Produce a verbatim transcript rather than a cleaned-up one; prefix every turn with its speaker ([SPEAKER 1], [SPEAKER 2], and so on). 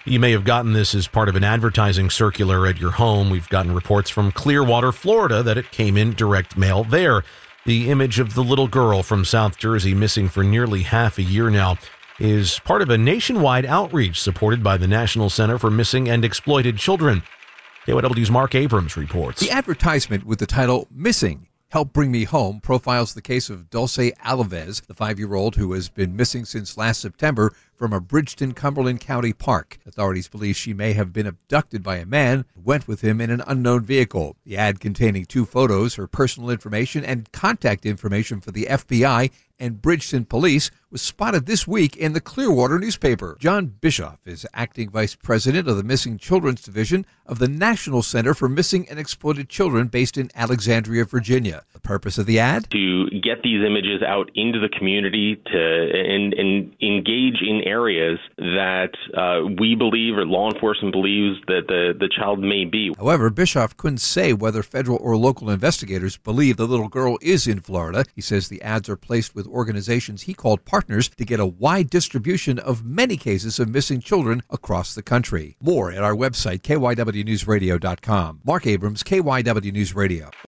[SPEAKER 1] You may have gotten this as part of an advertising circular at your home. We've gotten reports from Clearwater, Florida, that it came in direct mail there. The image of the little girl from South Jersey, missing for nearly half a year now, is part of a nationwide outreach supported by the National Center for Missing and Exploited Children. K Y W's Mark Abrams reports.
[SPEAKER 2] The advertisement with the title Missing, Help Bring Me Home profiles the case of Dulce Alaves, the five-year-old who has been missing since last September from a Bridgeton, Cumberland County park. Authorities believe she may have been abducted by a man who went with him in an unknown vehicle. The ad containing two photos, her personal information, and contact information for the F B I and Bridgeton Police was spotted this week in the Clearwater newspaper. John Bischoff is acting vice president of the Missing Children's Division of the National Center for Missing and Exploited Children based in Alexandria, Virginia. The purpose of the ad?
[SPEAKER 3] To get these images out into the community to and, and engage in areas that uh, we believe or law enforcement believes that the, the child may be.
[SPEAKER 2] However, Bischoff couldn't say whether federal or local investigators believe the little girl is in Florida. He says the ads are placed with organizations he called partners to get a wide distribution of many cases of missing children across the country. More at our website, K Y W News Radio dot com. Mark Abrams, K Y W News Radio.